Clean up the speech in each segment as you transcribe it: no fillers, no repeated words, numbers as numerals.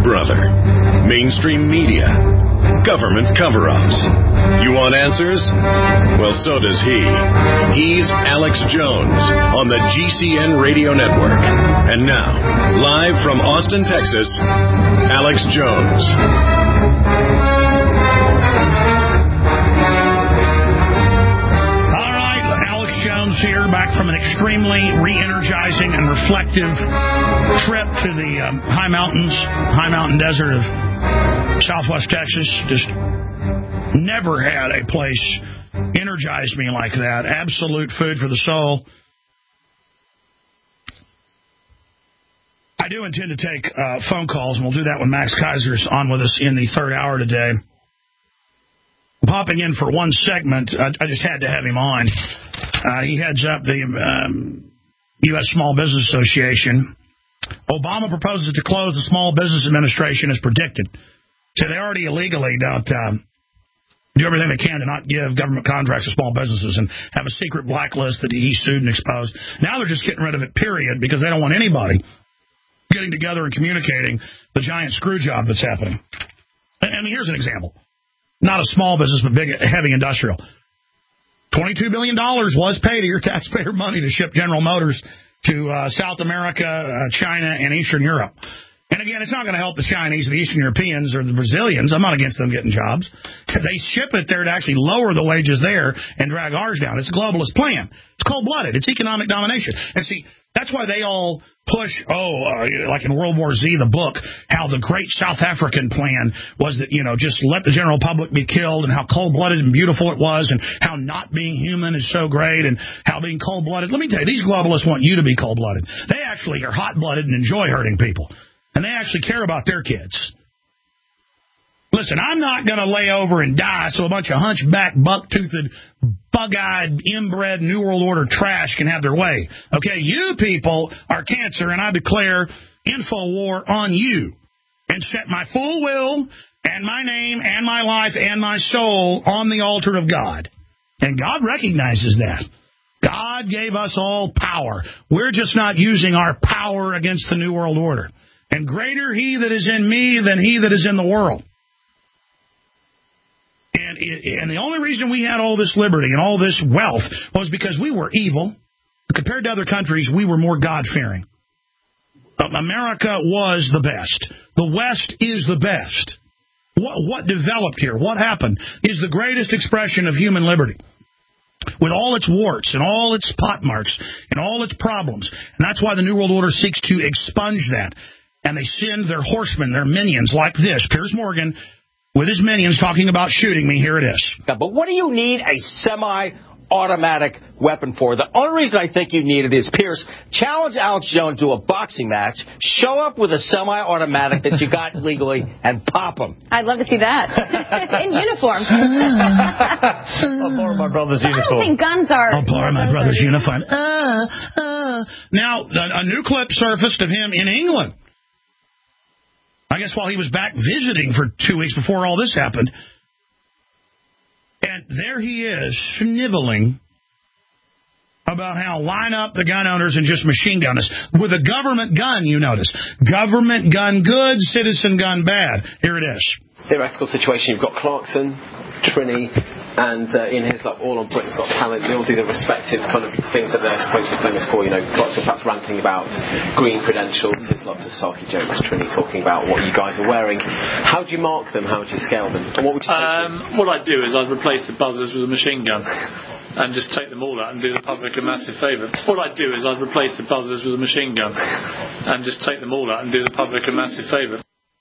brother. Mainstream media. Government cover-ups. You want answers? Well, so does he. He's Alex Jones on the GCN Radio Network. And now, live from Austin, Texas, Alex Jones. All right, Alex Jones here, back from an extremely re-energizing and reflective trip to the high mountain desert of Southwest Texas. Just never had a place energize me like that. Absolute food for the soul. I do intend to take phone calls, and we'll do that when Max Kaiser's on with us in the third hour today. Popping in for one segment, I just had to have him on. He heads up the U.S. Small Business Association. Obama proposes to close the Small Business Administration as predicted. So they already illegally don't do everything they can to not give government contracts to small businesses and have a secret blacklist that he sued and exposed. Now they're just getting rid of it, period, because they don't want anybody getting together and communicating the giant screw job that's happening. And here's an example. Not a small business, but big, heavy industrial. $22 billion was paid of your taxpayer money to ship General Motors to South America, China, and Eastern Europe. And again, it's not going to help the Chinese, the Eastern Europeans, or the Brazilians. I'm not against them getting jobs. They ship it there to actually lower the wages there and drag ours down. It's a globalist plan. It's cold-blooded. It's economic domination. And see, that's why they all push, like in World War Z, the book, how the great South African plan was that, just let the general public be killed, and how cold-blooded and beautiful it was, and how not being human is so great, and how being cold-blooded. Let me tell you, these globalists want you to be cold-blooded. They actually are hot-blooded and enjoy hurting people. And they actually care about their kids. Listen, I'm not going to lay over and die so a bunch of hunchback, buck-toothed, bug-eyed, inbred, New World Order trash can have their way. Okay, you people are cancer, and I declare info war on you and set my full will and my name and my life and my soul on the altar of God. And God recognizes that. God gave us all power. We're just not using our power against the New World Order. And greater he that is in me than he that is in the world. And the only reason we had all this liberty and all this wealth was because we were evil. Compared to other countries, we were more God-fearing. America was the best. The West is the best. What developed here, what happened, is the greatest expression of human liberty. With all its warts and all its pot marks and all its problems. And that's why the New World Order seeks to expunge that. And they send their horsemen, their minions, like this. Piers Morgan, with his minions, talking about shooting me. Here it is. But what do you need a semi-automatic weapon for? The only reason I think you need it is, Piers, challenge Alex Jones to a boxing match, show up with a semi-automatic that you got legally, and pop him. I'd love to see that. In uniform. I'll borrow my brother's uniform. I don't think guns are... I'll borrow my brother's uniform. Now, a new clip surfaced of him in England. I guess while he was back visiting for 2 weeks before all this happened. And there he is, sniveling about how line up the gun owners and just machine gun us. With a government gun, you notice. Government gun good, citizen gun bad. Here it is. Theoretical situation, you've got Clarkson, Trini, and in his All on Britain's Got Talent, they all do the respective kind of things that they're supposed to be famous for. Clarkson perhaps ranting about green credentials, his Saki jokes, Trini talking about what you guys are wearing. How do you mark them? How would you scale them? And what would you say? What I'd do is I'd replace the buzzers with a machine gun. And just take them all out and do the public a massive favour. What I'd do is I'd replace the buzzers with a machine gun. And just take them all out and do the public a massive favour.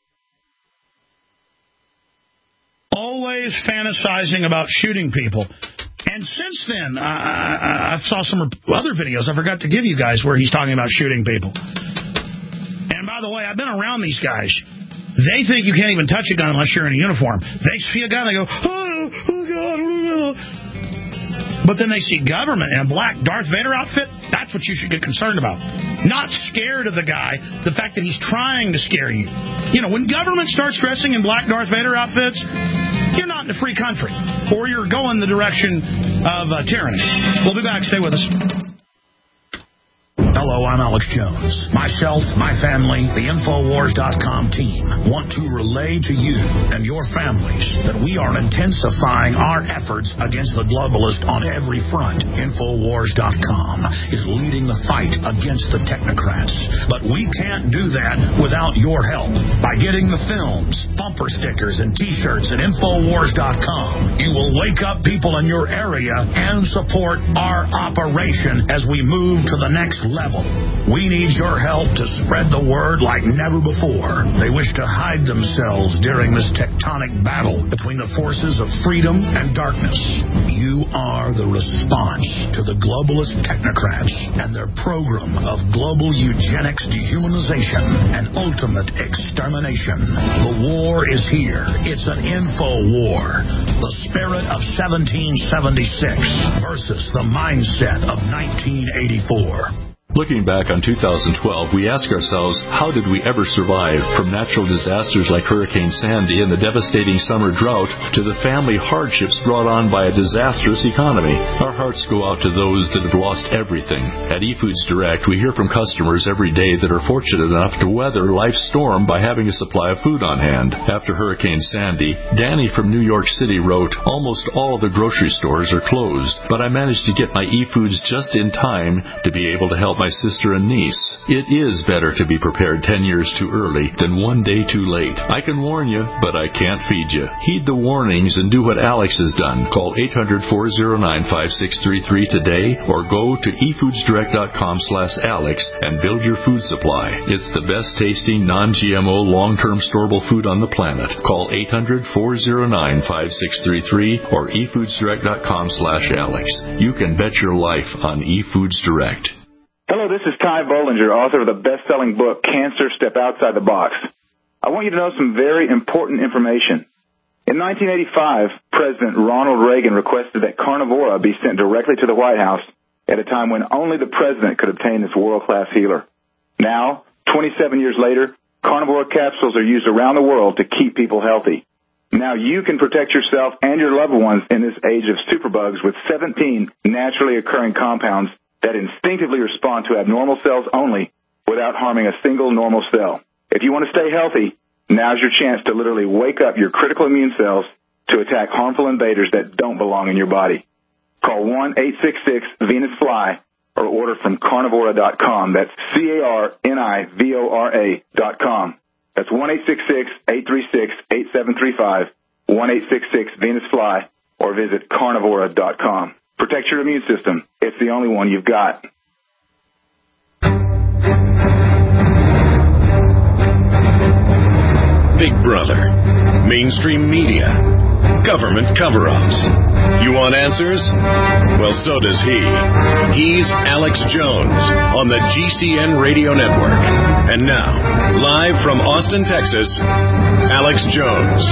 Always fantasizing about shooting people. And since then, I saw some other videos I forgot to give you guys where he's talking about shooting people. And by the way, I've been around these guys. They think you can't even touch a gun unless you're in a uniform. They see a gun, they go, oh God, oh. But then they see government in a black Darth Vader outfit. That's what you should get concerned about. Not scared of the guy, the fact that he's trying to scare you. When government starts dressing in black Darth Vader outfits, you're not in a free country. Or you're going the direction of tyranny. We'll be back. Stay with us. Hello, I'm Alex Jones. Myself, my family, the Infowars.com team want to relay to you and your families that we are intensifying our efforts against the globalist on every front. Infowars.com is leading the fight against the technocrats. But we can't do that without your help. By getting the films, bumper stickers, and T-shirts at Infowars.com, you will wake up people in your area and support our operation as we move to the next level. We need your help to spread the word like never before. They wish to hide themselves during this tectonic battle between the forces of freedom and darkness. You are the response to the globalist technocrats and their program of global eugenics, dehumanization, and ultimate extermination. The war is here. It's an info war. The spirit of 1776 versus the mindset of 1984. Looking back on 2012, we ask ourselves, how did we ever survive from natural disasters like Hurricane Sandy and the devastating summer drought to the family hardships brought on by a disastrous economy? Our hearts go out to those that have lost everything. At eFoods Direct, we hear from customers every day that are fortunate enough to weather life's storm by having a supply of food on hand. After Hurricane Sandy, Danny from New York City wrote, almost all of the grocery stores are closed, but I managed to get my eFoods just in time to be able to help my sister and niece. It is better to be prepared 10 years too early than one day too late. I can warn you, but I can't feed you. Heed the warnings and do what Alex has done. Call 800-409-5633 today or go to efoodsdirect.com/Alex and build your food supply. It's the best tasting, non-GMO, long-term storable food on the planet. Call 800-409-5633 or efoodsdirect.com/Alex. You can bet your life on eFoods Direct. Hello, this is Ty Bollinger, author of the best-selling book, Cancer, Step Outside the Box. I want you to know some very important information. In 1985, President Ronald Reagan requested that Carnivora be sent directly to the White House at a time when only the president could obtain this world-class healer. Now, 27 years later, Carnivora capsules are used around the world to keep people healthy. Now you can protect yourself and your loved ones in this age of superbugs with 17 naturally occurring compounds that instinctively respond to abnormal cells only without harming a single normal cell. If you want to stay healthy, now's your chance to literally wake up your critical immune cells to attack harmful invaders that don't belong in your body. Call 1-866-VENUS-FLY or order from carnivora.com. That's carnivora.com. That's 1-866-836-8735, 1-866-VENUS-FLY, or visit carnivora.com. Protect your immune system. It's the only one you've got. Big Brother, mainstream media, government cover-ups. You want answers? Well, so does he. He's Alex Jones on the GCN Radio Network. And now, live from Austin, Texas, Alex Jones.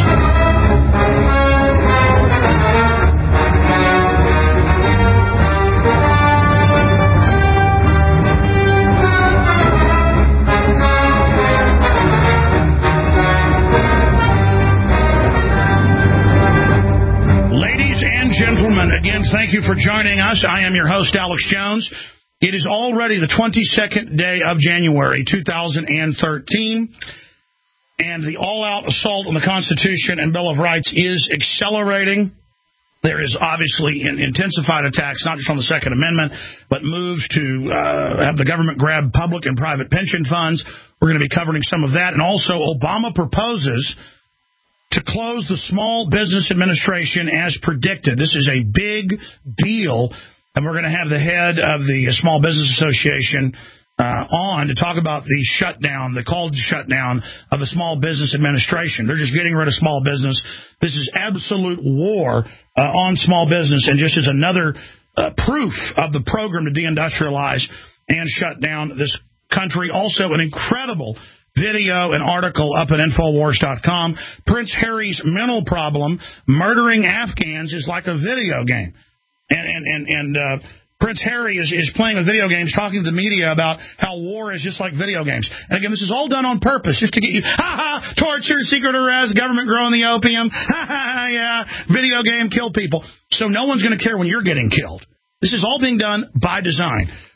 Gentlemen, again, thank you for joining us. I am your host, Alex Jones. It is already the 22nd day of January, 2013, and the all-out assault on the Constitution and Bill of Rights is accelerating. There is obviously intensified attacks, not just on the Second Amendment, but moves to have the government grab public and private pension funds. We're going to be covering some of that. And also, Obama proposes to close the Small Business Administration as predicted. This is a big deal, and we're going to have the head of the Small Business Association on to talk about the shutdown, the called shutdown of the Small Business Administration. They're just getting rid of small business. This is absolute war on small business, and just as another proof of the program to deindustrialize and shut down this country. Also, an incredible video and article up at Infowars.com. Prince Harry's mental problem, murdering Afghans, is like a video game. And Prince Harry is playing with video games, talking to the media about how war is just like video games. And again, this is all done on purpose, just to get you, torture, secret arrest, government growing the opium, yeah, video game, kill people. So no one's going to care when you're getting killed. This is all being done by design.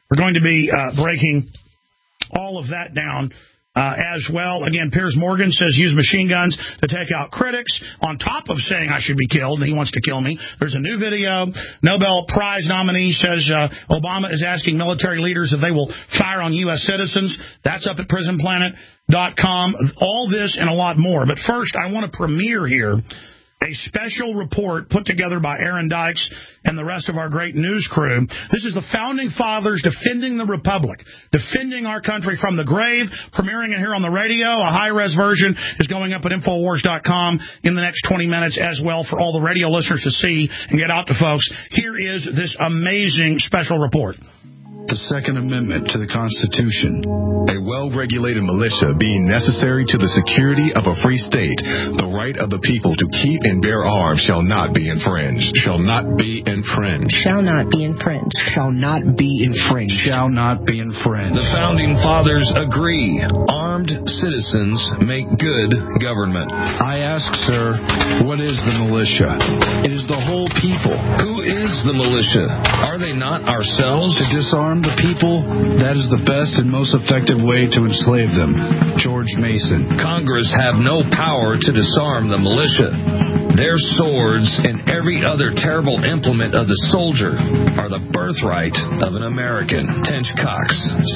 We're going to be breaking all of that down as well. Again, Piers Morgan says use machine guns to take out critics, on top of saying I should be killed, and he wants to kill me. There's a new video. Nobel Prize nominee says Obama is asking military leaders if they will fire on U.S. citizens. That's up at prisonplanet.com. All this and a lot more. But first, I want to premiere here a special report put together by Aaron Dykes and the rest of our great news crew. This is the Founding Fathers defending the Republic, defending our country from the grave, premiering it here on the radio. A high-res version is going up at Infowars.com in the next 20 minutes as well for all the radio listeners to see and get out to folks. Here is this amazing special report. The Second Amendment to the Constitution. A well-regulated militia being necessary to the security of a free state, the right of the people to keep and bear arms shall not be infringed. Shall not be infringed. Shall not be infringed. Shall not be infringed. Shall not be infringed. The Founding Fathers agree. Armed citizens make good government. I ask, sir, what is the militia? It is the whole people. Who is the militia? Are they not ourselves? To disarm the people, that is the best and most effective way to enslave them. George Mason. Congress have no power to disarm the militia. Their swords and every other terrible implement of the soldier are the birthright of an American. Tench Cox,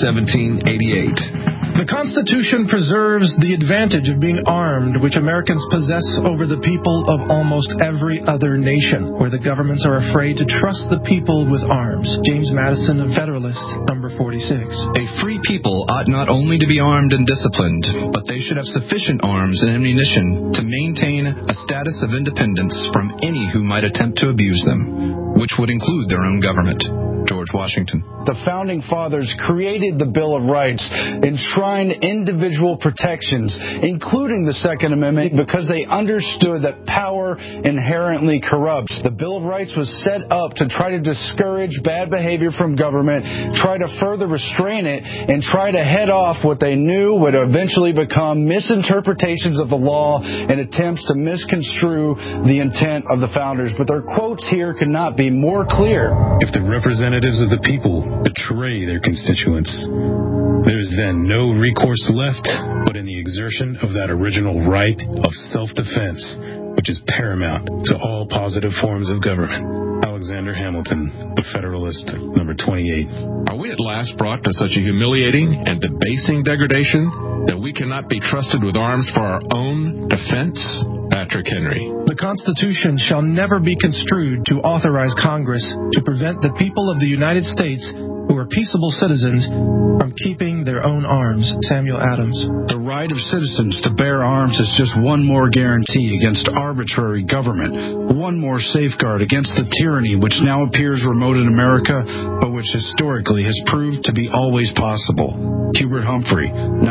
1788. The Constitution preserves the advantage of being armed, which Americans possess over the people of almost every other nation, where the governments are afraid to trust the people with arms. James Madison of Federalist, number 46. A free people ought not only to be armed and disciplined, but they should have sufficient arms and ammunition to maintain a status of independence from any who might attempt to abuse them, which would include their own government. George Washington. The Founding Fathers created the Bill of Rights, enshrined individual protections, including the Second Amendment, because they understood that power inherently corrupts. The Bill of Rights was set up to try to discourage bad behavior from government, try to further restrain it, and try to head off what they knew would eventually become misinterpretations of the law and attempts to misconstrue the intent of the Founders. But their quotes here could not be more clear. If the representatives of the people betray their constituents, there is then no recourse left but in the exertion of that original right of self-defense, which is paramount to all positive forms of government. Alexander Hamilton, The Federalist, number 28. Are we at last brought to such a humiliating and debasing degradation that we cannot be trusted with arms for our own defense? Patrick Henry. The Constitution shall never be construed to authorize Congress to prevent the people of the United States who are peaceable citizens from keeping their own arms. Samuel Adams. The right of citizens to bear arms is just one more guarantee against arbitrary government, one more safeguard against the tyranny which now appears remote in America, but which historically has proved to be always possible. Hubert Humphrey,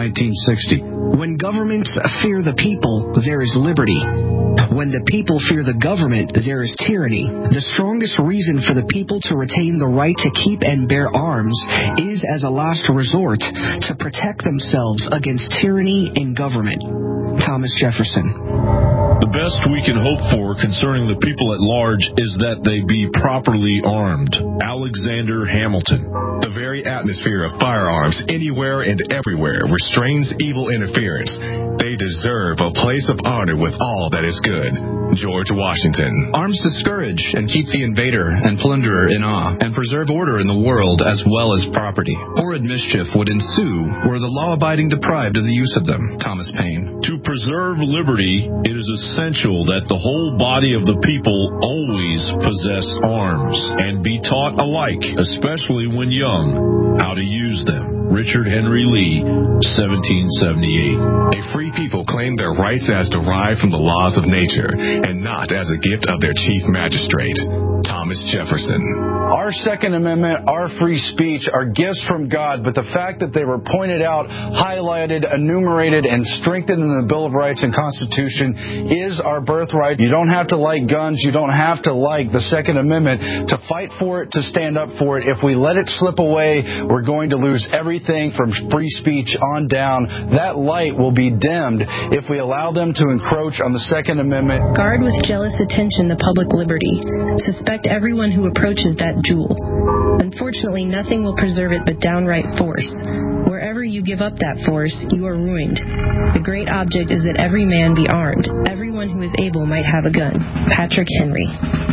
1960. When governments fear the people, there is liberty. When the people fear the government, there is tyranny. The strongest reason for the people to retain the right to keep and bear arms is as a last resort to protect themselves against tyranny in government. Thomas Jefferson. The best we can hope for concerning the people at large is that they be properly armed. Alexander Hamilton. The very atmosphere of firearms anywhere and everywhere restrains evil interference. They deserve a place of honor with all that is good. George Washington. Arms discourage and keep the invader and plunderer in awe, and preserve order in the world as well as property. Horrid mischief would ensue were the law-abiding deprived of the use of them. Thomas Paine. To preserve liberty, it is essential that the whole body of the people always possess arms and be taught alike, especially when young, how to use them. Richard Henry Lee, 1778. A free people claim their rights as derived from the laws of nature and not as a gift of their chief magistrate. Thomas Jefferson. Our Second Amendment, our free speech, are gifts from God, but the fact that they were pointed out, highlighted, enumerated, and strengthened in the Bill of Rights and Constitution is our birthright. You don't have to like guns. You don't have to like the Second Amendment to fight for it, to stand up for it. If we let it slip away, we're going to lose everything from free speech on down. That light will be dimmed if we allow them to encroach on the Second Amendment. Guard with jealous attention the public liberty. Suspect everyone who approaches that jewel. Unfortunately, nothing will preserve it but downright force. Wherever you give up that force, you are ruined. The great object is that every man be armed. Everyone who is able might have a gun. Patrick Henry.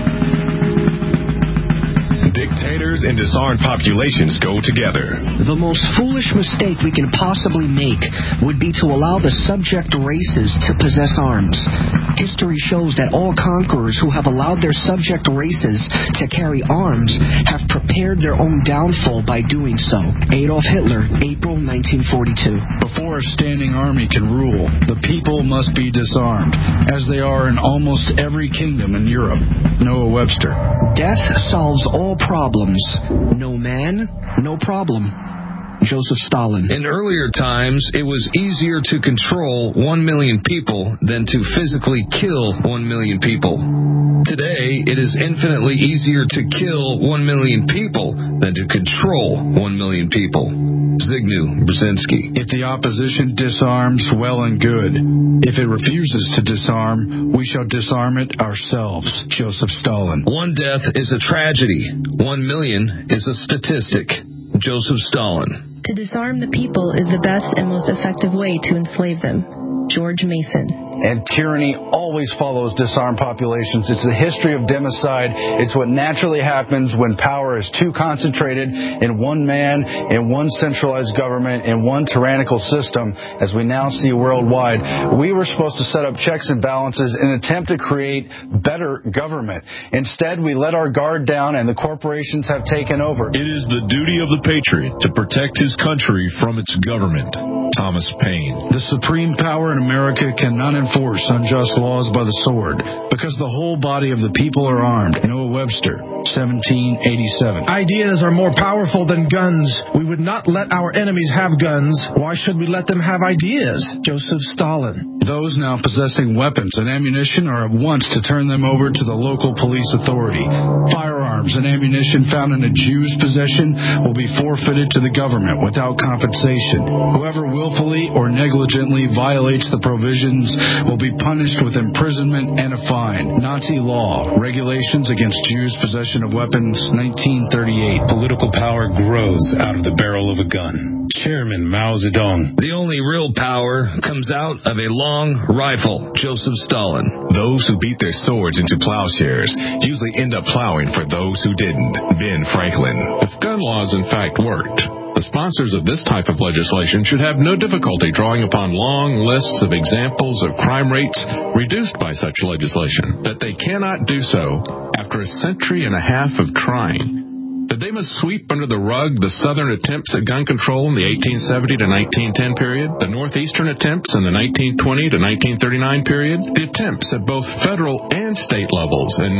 Dictators and disarmed populations go together. The most foolish mistake we can possibly make would be to allow the subject races to possess arms. History shows that all conquerors who have allowed their subject races to carry arms have prepared their own downfall by doing so. Adolf Hitler, April 1942. Before a standing army can rule, the people must be disarmed, as they are in almost every kingdom in Europe. Noah Webster. Death solves all problems. No man, no problem. Joseph Stalin. In earlier times, it was easier to control 1 million people than to physically kill 1 million people. Today, it is infinitely easier to kill 1 million people than to control 1 million people. Zygmunt Brzezinski. If the opposition disarms, well and good. If it refuses to disarm, we shall disarm it ourselves. Joseph Stalin. One death is a tragedy. 1 million is a statistic. Joseph Stalin. To disarm the people is the best and most effective way to enslave them. George Mason. And tyranny always follows disarmed populations. It's the history of democide. It's what naturally happens when power is too concentrated in one man, in one centralized government, in one tyrannical system, as we now see worldwide. We were supposed to set up checks and balances in an attempt to create better government. Instead, we let our guard down and the corporations have taken over. It is the duty of the patriot to protect his country from its government. Thomas Paine. The supreme power in America cannot enforce unjust laws by the sword, because the whole body of the people are armed. Noah Webster, 1787. Ideas are more powerful than guns. We would not let our enemies have guns. Why should we let them have ideas? Joseph Stalin. Those now possessing weapons and ammunition are at once to turn them over to the local police authority. Firearms and ammunition found in a Jew's possession will be forfeited to the government without compensation. Whoever willfully or negligently violates the provisions will be punished with imprisonment and a fine. Nazi law, regulations against Jews' possession of weapons, 1938. Political power grows out of the barrel of a gun. Chairman Mao Zedong. The only real power comes out of a long rifle. Joseph Stalin. Those who beat their swords into plowshares usually end up plowing for those who didn't. Ben Franklin. If gun laws in fact worked, the sponsors of this type of legislation should have no difficulty drawing upon long lists of examples of crime rates reduced by such legislation. That they cannot do so after a century and a half of trying. That they must sweep under the rug the Southern attempts at gun control in the 1870 to 1910 period, the Northeastern attempts in the 1920 to 1939 period, the attempts at both federal and state levels in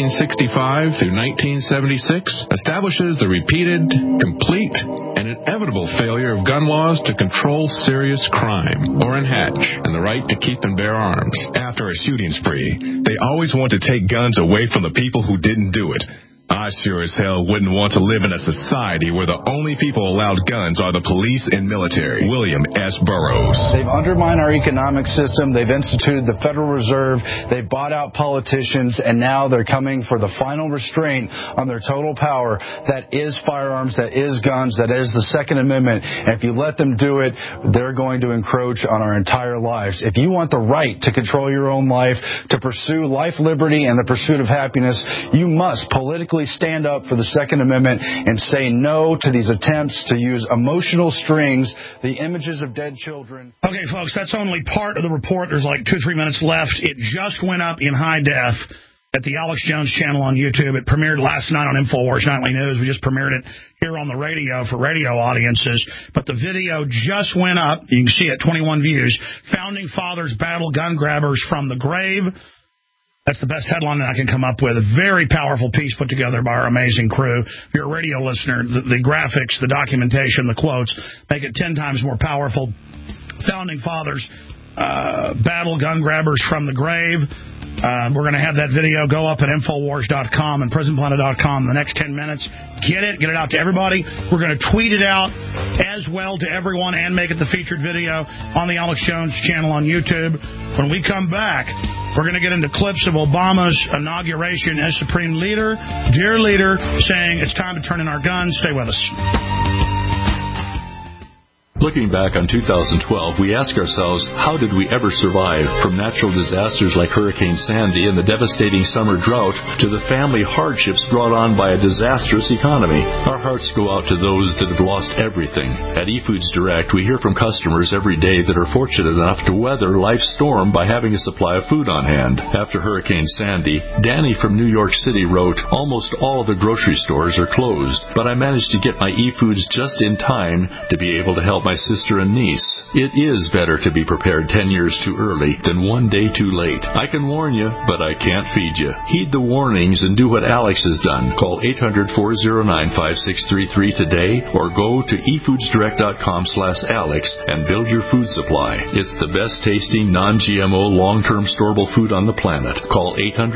1965 through 1976 establishes the repeated, complete, and inevitable failure of gun laws to control serious crime, Orrin Hatch, and the right to keep and bear arms. After a shooting spree, they always want to take guns away from the people who didn't do it. I sure as hell wouldn't want to live in a society where the only people allowed guns are the police and military. William S. Burroughs. They've undermined our economic system. They've instituted the Federal Reserve. They've bought out politicians, and now they're coming for the final restraint on their total power. That is firearms, that is guns, that is the Second Amendment. And if you let them do it, they're going to encroach on our entire lives. If you want the right to control your own life, to pursue life, liberty, and the pursuit of happiness, you must politically stand up for the Second Amendment and say no to these attempts to use emotional strings, the images of dead children. Okay, folks, that's only part of the report. There's like 2-3 minutes left. It just went up in high def at the Alex Jones channel on YouTube. It premiered last night on InfoWars Nightly News. We just premiered it here on the radio for radio audiences. But the video just went up. You can see it, 21 views. Founding Fathers Battle Gun Grabbers from the Grave. That's the best headline that I can come up with. A very powerful piece put together by our amazing crew. If you're a radio listener, the graphics, the documentation, the quotes make it 10 times more powerful. Founding Fathers battle gun grabbers from the grave. We're going to have that video go up at Infowars.com and PrisonPlanet.com in the next 10 minutes. Get it out to everybody. We're going to tweet it out as well to everyone and make it the featured video on the Alex Jones channel on YouTube. When we come back, we're going to get into clips of Obama's inauguration as Supreme Leader, dear leader, saying it's time to turn in our guns. Stay with us. Looking back on 2012, we ask ourselves, how did we ever survive from natural disasters like Hurricane Sandy and the devastating summer drought to the family hardships brought on by a disastrous economy? Our hearts go out to those that have lost everything. At eFoods Direct, we hear from customers every day that are fortunate enough to weather life's storm by having a supply of food on hand. After Hurricane Sandy, Danny from New York City wrote, almost all of the grocery stores are closed, but I managed to get my eFoods just in time to be able to help my sister and niece. It is better to be prepared 10 years too early than one day too late. I can warn you, but I can't feed you. Heed the warnings and do what Alex has done. Call 800-409-5633 today or go to efoodsdirect.com/Alex and build your food supply. It's the best tasting, non-GMO, long-term storable food on the planet. Call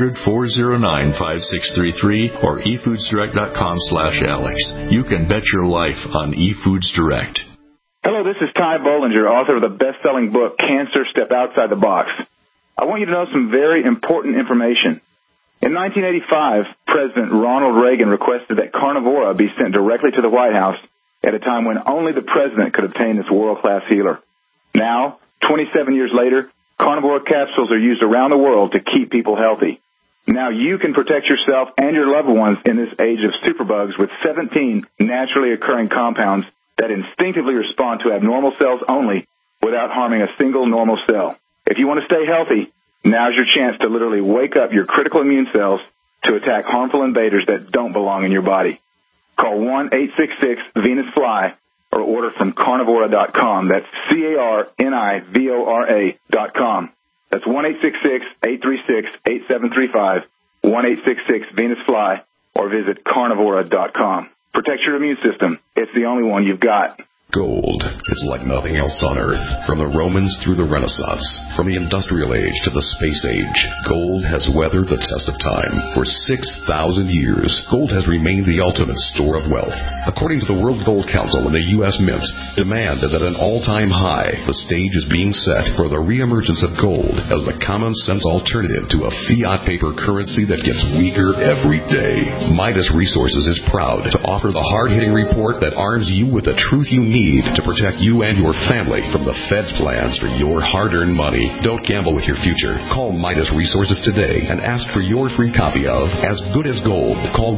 800-409-5633 or efoodsdirect.com/Alex. You can bet your life on eFoods Direct. Hello, this is Ty Bollinger, author of the best-selling book, Cancer, Step Outside the Box. I want you to know some very important information. In 1985, President Ronald Reagan requested that Carnivora be sent directly to the White House at a time when only the president could obtain this world-class healer. Now, 27 years later, Carnivora capsules are used around the world to keep people healthy. Now you can protect yourself and your loved ones in this age of superbugs with 17 naturally occurring compounds that instinctively respond to abnormal cells only without harming a single normal cell. If you want to stay healthy, now's your chance to literally wake up your critical immune cells to attack harmful invaders that don't belong in your body. Call 1-866-VENUS-FLY or order from Carnivora.com. That's CARNIVORA.com. That's 1-866-836-8735, 1-866-VENUS-FLY, or visit Carnivora.com. Protect your immune system. It's the only one you've got. Gold is like nothing else on Earth. From the Romans through the Renaissance, from the Industrial Age to the Space Age, gold has weathered the test of time. For 6,000 years, gold has remained the ultimate store of wealth. According to the World Gold Council and the U.S. Mint, demand is at an all-time high. The stage is being set for the reemergence of gold as the common-sense alternative to a fiat paper currency that gets weaker every day. Midas Resources is proud to offer the hard-hitting report that arms you with the truth you need to protect you and your family from the Fed's plans for your hard-earned money. Don't gamble with your future. Call Midas Resources today and ask for your free copy of As Good as Gold. Call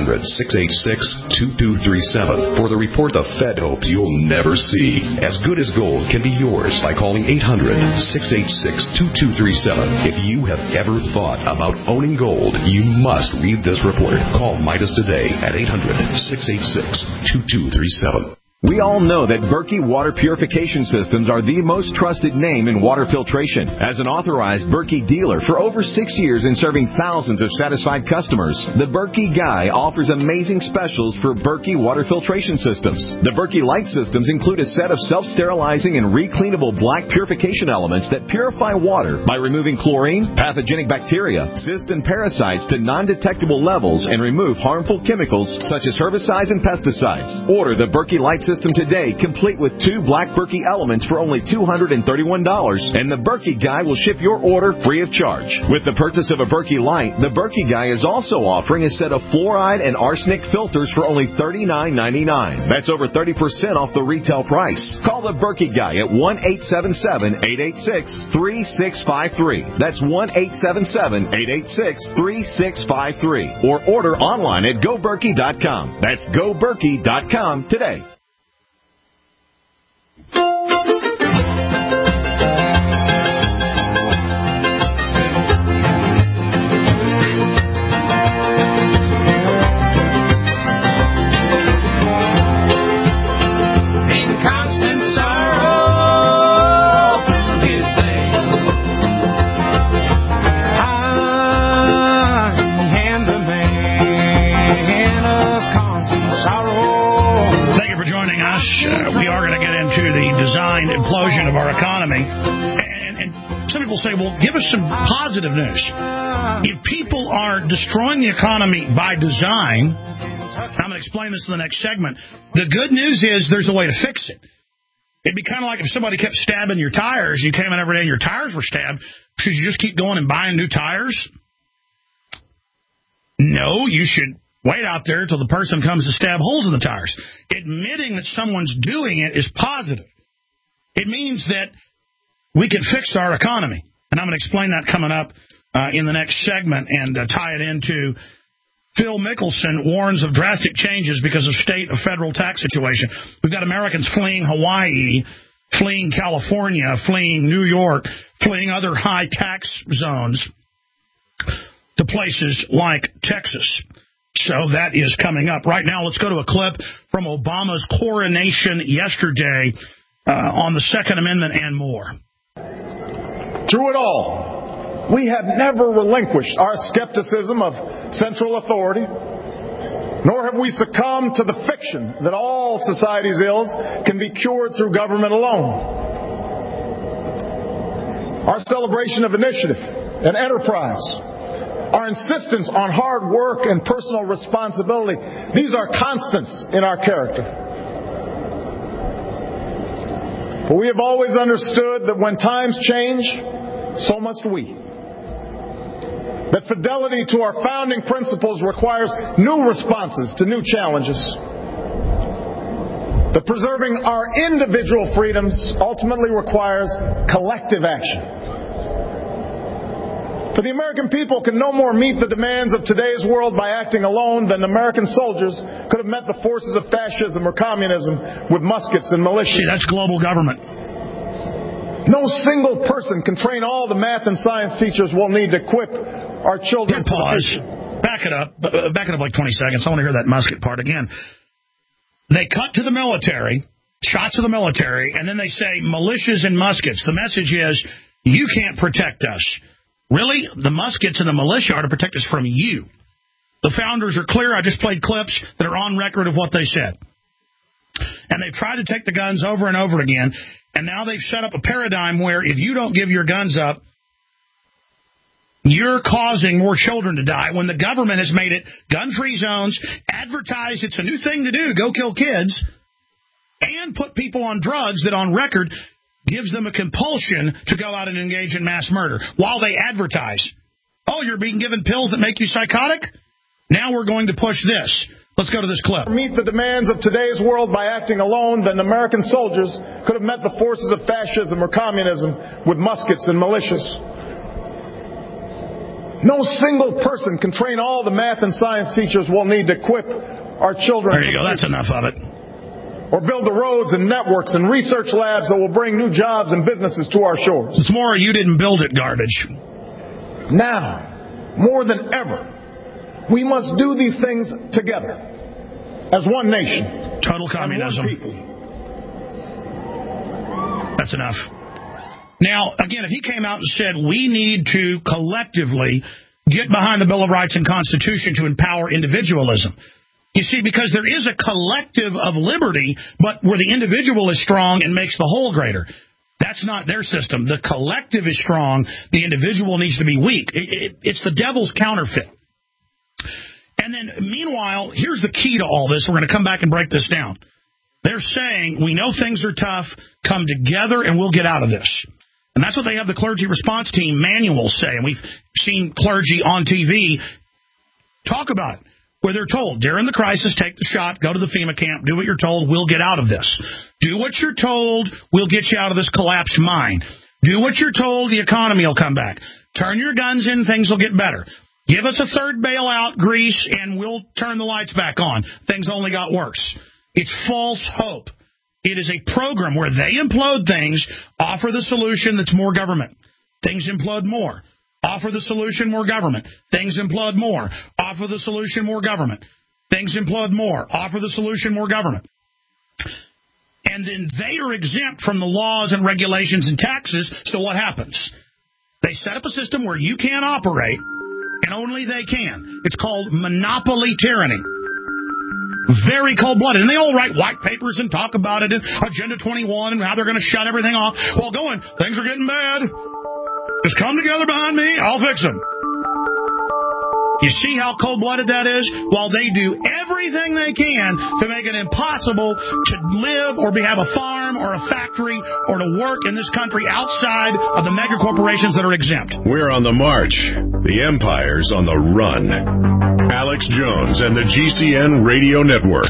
1-800-686-2237 for the report the Fed hopes you'll never see. As Good as Gold can be yours by calling 800-686-2237. If you have ever thought about owning gold, you must read this report. Call Midas today at 800-686-2237. We all know that Berkey Water Purification Systems are the most trusted name in water filtration. As an authorized Berkey dealer for over 6 years and serving thousands of satisfied customers, the Berkey Guy offers amazing specials for Berkey Water Filtration Systems. The Berkey Light Systems include a set of self-sterilizing and recleanable black purification elements that purify water by removing chlorine, pathogenic bacteria, cysts, and parasites to non-detectable levels and remove harmful chemicals such as herbicides and pesticides. Order the Berkey Light System today, complete with 2 black Berkey elements for only $231, and the Berkey Guy will ship your order free of charge. With the purchase of a Berkey Light, the Berkey Guy is also offering a set of fluoride and arsenic filters for only $39.99. That's over 30% off the retail price. Call the Berkey Guy at 1-877-886-3653. That's 1-877-886-3653. Or order online at GoBerkey.com. That's GoBerkey.com today. We are going to get into the designed implosion of our economy. And And some people say, well, give us some positive news. If people are destroying the economy by design, I'm going to explain this in the next segment, the good news is there's a way to fix it. It'd be kind of like if somebody kept stabbing your tires, you came in every day and your tires were stabbed, should you just keep going and buying new tires? No, you should wait out there until the person comes to stab holes in the tires. Admitting that someone's doing it is positive. It means that we can fix our economy. And I'm going to explain that coming up in the next segment and tie it into Phil Mickelson warns of drastic changes because of state or federal tax situation. We've got Americans fleeing Hawaii, fleeing California, fleeing New York, fleeing other high tax zones to places like Texas. So that is coming up. Right now, let's go to a clip from Obama's coronation yesterday on the Second Amendment and more. Through it all, we have never relinquished our skepticism of central authority, nor have we succumbed to the fiction that all society's ills can be cured through government alone. Our celebration of initiative and enterprise, our insistence on hard work and personal responsibility, these are constants in our character. But we have always understood that when times change, so must we. That fidelity to our founding principles requires new responses to new challenges. That preserving our individual freedoms ultimately requires collective action. For the American people can no more meet the demands of today's world by acting alone than American soldiers could have met the forces of fascism or communism with muskets and militias. See, that's global government. No single person can train all the math and science teachers we'll need to equip our children. Pause. Back it up like 20 seconds. I want to hear that musket part again. They cut to the military, shots of the military, and then they say militias and muskets. The message is, you can't protect us. Really? The muskets and the militia are to protect us from you. The founders are clear. I just played clips that are on record of what they said. And they've tried to take the guns over and over again. And now they've set up a paradigm where if you don't give your guns up, you're causing more children to die when the government has made it gun-free zones, advertised it's a new thing to do, go kill kids, and put people on drugs that on record gives them a compulsion to go out and engage in mass murder while they advertise. Oh, you're being given pills that make you psychotic? Now we're going to push this. Let's go to this clip. Meet the demands of today's world by acting alone than American soldiers could have met the forces of fascism or communism with muskets and militias. No single person can train all the math and science teachers we'll need to equip our children. There you go. That's enough of it. Or build the roads and networks and research labs that will bring new jobs and businesses to our shores. It's more you didn't build it garbage. Now, more than ever, we must do these things together as one nation. Total communism. One people. That's enough. Now, again, if he came out and said we need to collectively get behind the Bill of Rights and Constitution to empower individualism. You see, because there is a collective of liberty, but where the individual is strong and makes the whole greater. That's not their system. The collective is strong. The individual needs to be weak. It's the devil's counterfeit. And then, meanwhile, here's the key to all this. We're going to come back and break this down. They're saying, we know things are tough. Come together and we'll get out of this. And that's what they have the clergy response team manuals say. And we've seen clergy on TV talk about it, where they're told, during the crisis, take the shot, go to the FEMA camp, do what you're told, we'll get out of this. Do what you're told, we'll get you out of this collapsed mine. Do what you're told, the economy will come back. Turn your guns in, things will get better. Give us a third bailout, Greece, and we'll turn the lights back on. Things only got worse. It's false hope. It is a program where they implode things, offer the solution that's more government. Things implode more. Offer the solution, more government. Things implode more. Offer the solution, more government. Things implode more. Offer the solution, more government. And then they are exempt from the laws and regulations and taxes, so what happens? They set up a system where you can't operate, and only they can. It's called monopoly tyranny. Very cold-blooded. And they all write white papers and talk about it in Agenda 21 and how they're going to shut everything off. Well, things are getting bad. Just come together behind me. I'll fix them. You see how cold-blooded that is? While they do everything they can to make it impossible to live or have a farm or a factory or to work in this country outside of the mega corporations that are exempt. We're on the march. The empire's on the run. Alex Jones and the GCN Radio Network.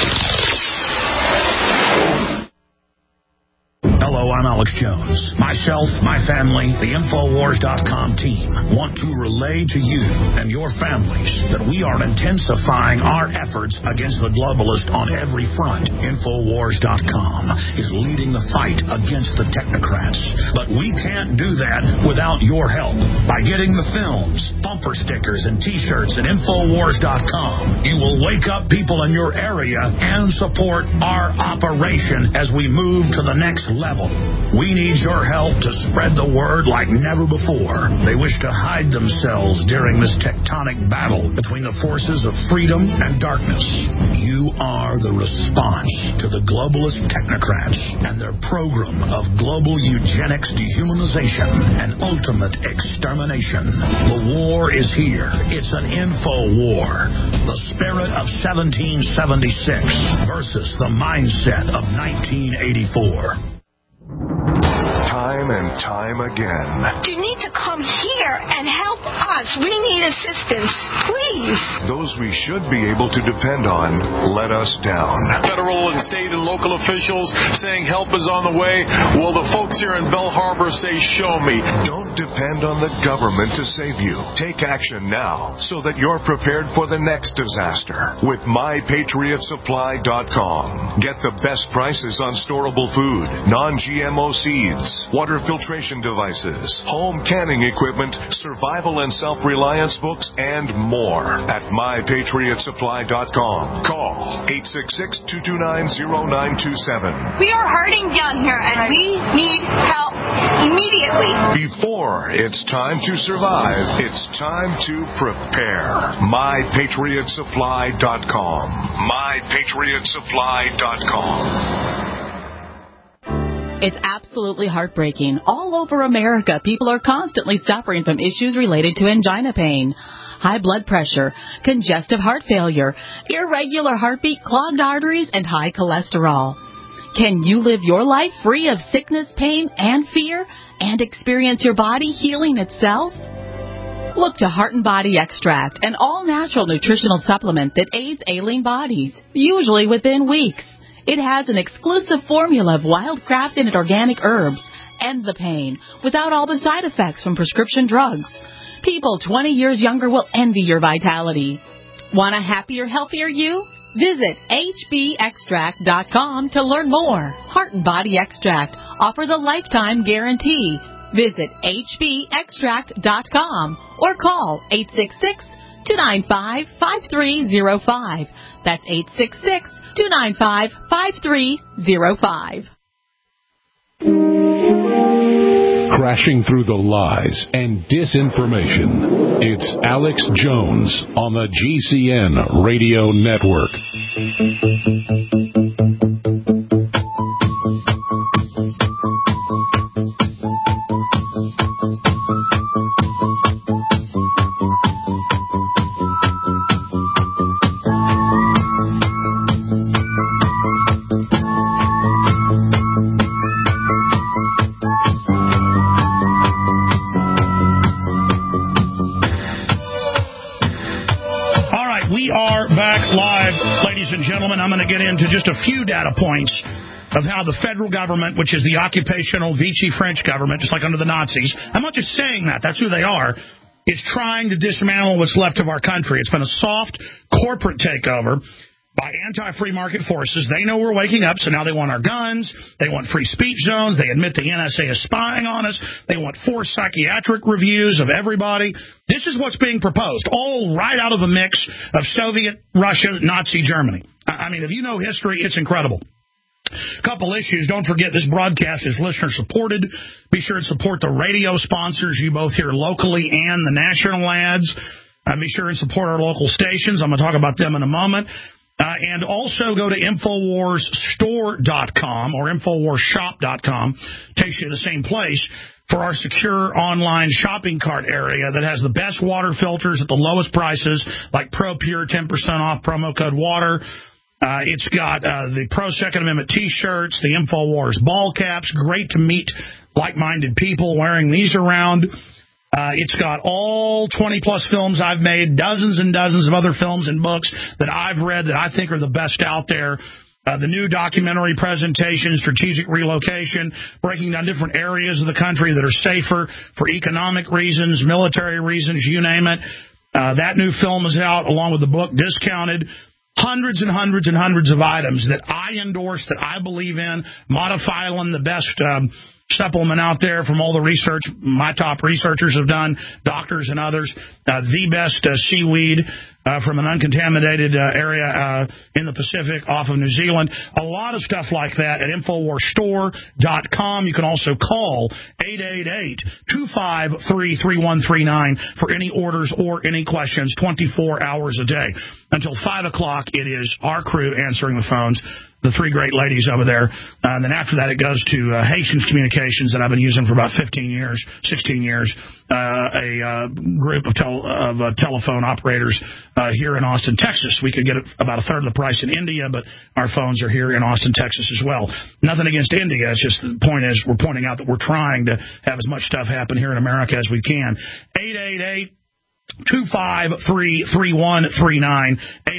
Hello, I'm Alex Jones. Myself, my family, the Infowars.com team want to relay to you and your families that we are intensifying our efforts against the globalist on every front. Infowars.com is leading the fight against the technocrats. But we can't do that without your help. By getting the films, bumper stickers, and T-shirts at Infowars.com, you will wake up people in your area and support our operation as we move to the next level. We need your help to spread the word like never before. They wish to hide themselves during this tectonic battle between the forces of freedom and darkness. You are the response to the globalist technocrats and their program of global eugenics, dehumanization, and ultimate extermination. The war is here. It's an info war. The spirit of 1776 versus the mindset of 1984. Time and time again. You need to come here and help us. We need assistance, please. Those we should be able to depend on let us down. Federal and state and local officials saying help is on the way. Well, the folks here in Belle Harbor say, show me. Don't depend on the government to save you. Take action now so that you're prepared for the next disaster with MyPatriotSupply.com. Get the best prices on storable food, non-GMO seeds, water filtration devices, home canning equipment, survival and self-reliance books, and more at MyPatriotSupply.com. Call 866-229-0927. We are hurting down here and we need help immediately. Before it's time to survive, it's time to prepare. MyPatriotSupply.com. MyPatriotSupply.com. It's absolutely heartbreaking. All over America, people are constantly suffering from issues related to angina pain, high blood pressure, congestive heart failure, irregular heartbeat, clogged arteries, and high cholesterol. Can you live your life free of sickness, pain, and fear, and experience your body healing itself? Look to Heart and Body Extract, an all-natural nutritional supplement that aids ailing bodies, usually within weeks. It has an exclusive formula of wild-crafted and organic herbs. End the pain without all the side effects from prescription drugs. People 20 years younger will envy your vitality. Want a happier, healthier you? Visit hbextract.com to learn more. Heart and Body Extract offers a lifetime guarantee. Visit hbextract.com or call 866-295-5305. That's 866-295-5305. Crashing through the lies and disinformation. It's Alex Jones on the GCN Radio Network. I'm going to get into just a few data points of how the federal government, which is the occupational Vichy French government, just like under the Nazis, I'm not just saying that, that's who they are, is trying to dismantle what's left of our country. It's been a soft corporate takeover by anti-free market forces. They know we're waking up, so now they want our guns. They want free speech zones. They admit the NSA is spying on us. They want forced psychiatric reviews of everybody. This is what's being proposed, all right out of a mix of Soviet, Russia, Nazi Germany. I mean, if you know history, it's incredible. Couple issues. Don't forget this broadcast is listener-supported. Be sure to support the radio sponsors you both hear locally and the national ads. Be sure and support our local stations. I'm going to talk about them in a moment. And also go to InfoWarsStore.com or InfoWarsShop.com. Takes you to the same place for our secure online shopping cart area that has the best water filters at the lowest prices, like ProPure, 10% off, promo code WATER. It's got the Pro Second Amendment T-shirts, the InfoWars ball caps, great to meet like-minded people wearing these around. It's got all 20-plus films I've made, dozens and dozens of other films and books that I've read that I think are the best out there. The new documentary presentation, Strategic Relocation, breaking down different areas of the country that are safer for economic reasons, military reasons, you name it. That new film is out along with the book Discounted. Hundreds and hundreds and hundreds of items that I endorse, that I believe in. Modifylon, the best supplement out there from all the research my top researchers have done, doctors and others. The best seaweed from an uncontaminated area in the Pacific off of New Zealand. A lot of stuff like that at InfoWarsStore.com. You can also call 888-253-3139 for any orders or any questions 24 hours a day. Until 5 o'clock, it is our crew answering the phones, the three great ladies over there. And then after that, it goes to Hastings Communications that I've been using for about 16 years, a group of telephone operators here in Austin, Texas. We could get it about a third of the price in India, but our phones are here in Austin, Texas as well. Nothing against India. It's just the point is we're pointing out that we're trying to have as much stuff happen here in America as we can. 888-253-3139,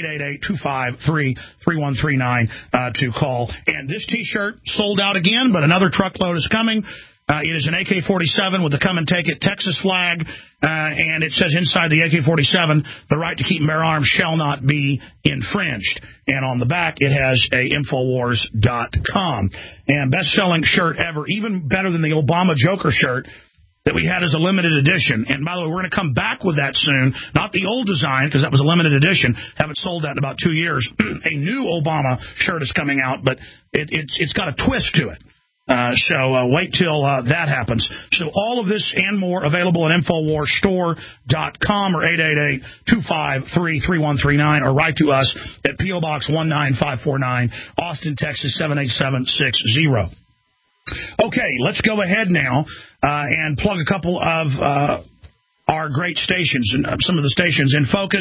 888-253-3139 to call. And this T-shirt sold out again, but another truckload is coming. It is an AK-47 with the Come and Take It Texas flag, and it says inside the AK-47, the right to keep and bear arms shall not be infringed. And on the back, it has a Infowars.com. And best-selling shirt ever, even better than the Obama Joker shirt that we had as a limited edition. And by the way, we're going to come back with that soon. Not the old design, because that was a limited edition. Haven't sold that in about 2 years. A new Obama shirt is coming out, but it's got a twist to it. So wait till that happens. So all of this and more available at InfoWarsStore.com or 888-253-3139 or write to us at P.O. Box 19549, Austin, Texas 78760. Okay, let's go ahead now and plug a couple of our great stations, and some of the stations in focus.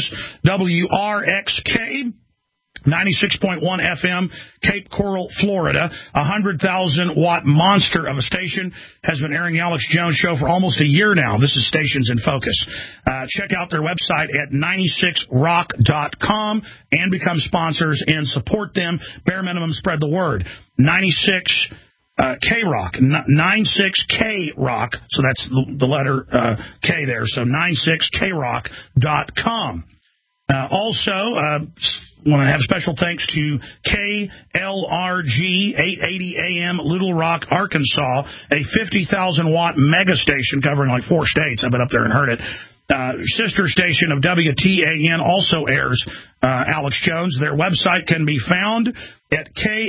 WRXK, 96.1 FM, Cape Coral, Florida. 100,000-watt monster of a station has been airing the Alex Jones Show for almost a year now. This is Stations in Focus. Check out their website at 96rock.com and become sponsors and support them. Bare minimum, spread the word. 96 K-Rock, 96K-Rock, so that's the letter K there, so 96krock.com. Also, want to have special thanks to KLRG 880 AM, Little Rock, Arkansas, a 50,000-watt mega station covering like 4 states. I've been up there and heard it. Sister station of WTAN also airs Alex Jones. Their website can be found at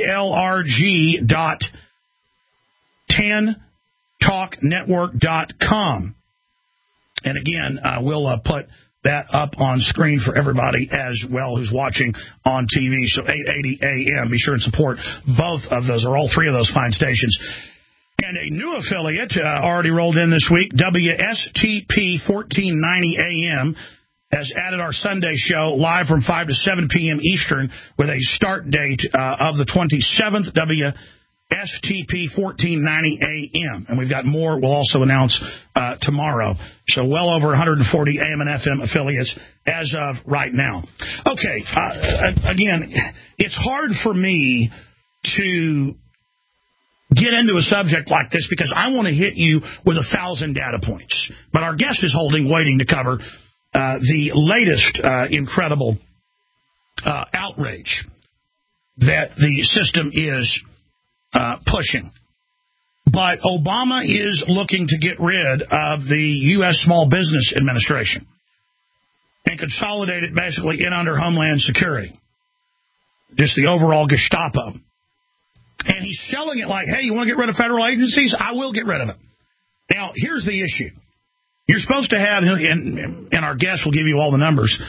klrg.10talknetwork.com. And again, we'll put that up on screen for everybody as well who's watching on TV. So 880 AM. Be sure and support both of those, or all three of those fine stations. And a new affiliate already rolled in this week, WSTP 1490 AM, has added our Sunday show live from 5 to 7 p.m. Eastern with a start date of the 27th, WSTP 1490 AM. And we've got more we'll also announce tomorrow. So well over 140 AM and FM affiliates as of right now. Okay, again, it's hard for me to get into a subject like this because I want to hit you with 1,000 data points. But our guest is waiting to cover the latest incredible outrage that the system is pushing. But Obama is looking to get rid of the U.S. Small Business Administration and consolidate it basically in under Homeland Security, just the overall Gestapo. And he's selling it like, hey, you want to get rid of federal agencies? I will get rid of it. Now, here's the issue. You're supposed to have, and our guest will give you all the numbers,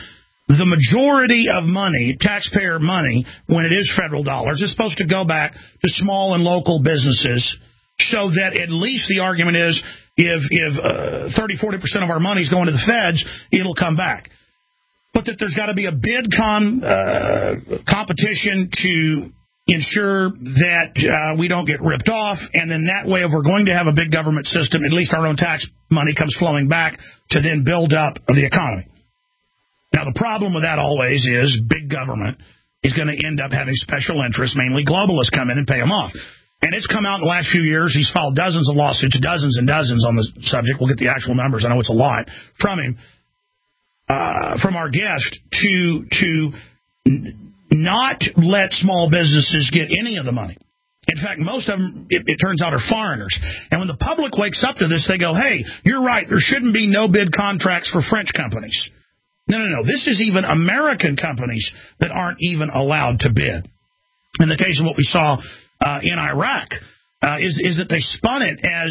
the majority of money, taxpayer money, when it is federal dollars, is supposed to go back to small and local businesses, so that at least the argument is if 30-40% of our money is going to the feds, it'll come back. But that there's got to be a bid competition to ensure that we don't get ripped off, and then that way, if we're going to have a big government system, at least our own tax money comes flowing back to then build up the economy. Now, the problem with that always is big government is going to end up having special interests, mainly globalists, come in and pay them off. And it's come out in the last few years. He's filed dozens of lawsuits, dozens and dozens on the subject. We'll get the actual numbers. I know it's a lot from him, from our guest, to not let small businesses get any of the money. In fact, most of them, it turns out, are foreigners. And when the public wakes up to this, they go, hey, you're right, there shouldn't be no-bid contracts for French companies. No. This is even American companies that aren't even allowed to bid. In the case of what we saw in Iraq, is that they spun it as,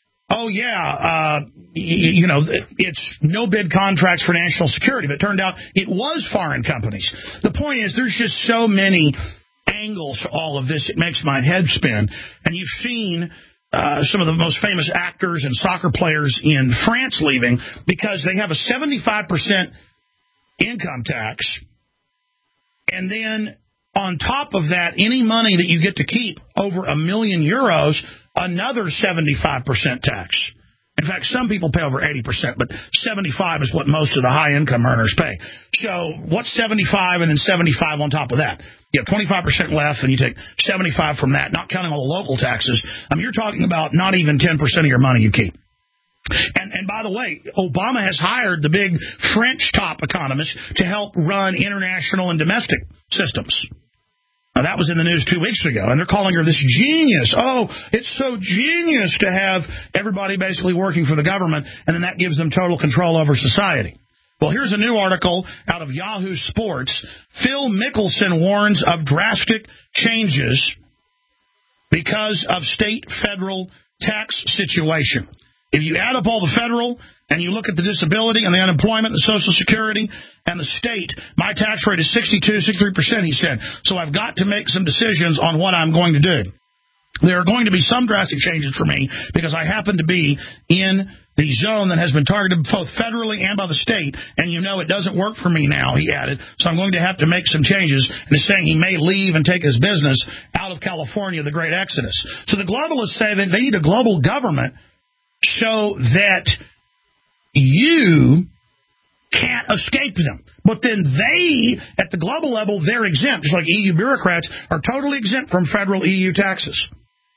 it's no-bid contracts for national security. But it turned out it was foreign companies. The point is, there's just so many angles to all of this, it makes my head spin. And you've seen some of the most famous actors and soccer players in France leaving because they have a 75% income tax, and then on top of that, any money that you get to keep over €1 million, another 75% tax. In fact, some people pay over 80%, but 75 is what most of the high-income earners pay. So what's 75 and then 75 on top of that? You have 25% left, and you take 75 from that, not counting all the local taxes. I mean, you're talking about not even 10% of your money you keep. And by the way, Obama has hired the big French top economists to help run international and domestic systems. Now, that was in the news 2 weeks ago, and they're calling her this genius. Oh, it's so genius to have everybody basically working for the government, and then that gives them total control over society. Well, here's a new article out of Yahoo Sports. Phil Mickelson warns of drastic changes because of state-federal tax situation. If you add up all the federal and you look at the disability and the unemployment and the Social Security and the state, my tax rate is 63%, he said. So I've got to make some decisions on what I'm going to do. There are going to be some drastic changes for me because I happen to be in the zone that has been targeted both federally and by the state, and you know it doesn't work for me now, he added, so I'm going to have to make some changes, and he's saying he may leave and take his business out of California, the great exodus. So the globalists say that they need a global government so that you can't escape them. But then they, at the global level, they're exempt, just like EU bureaucrats are totally exempt from federal EU taxes.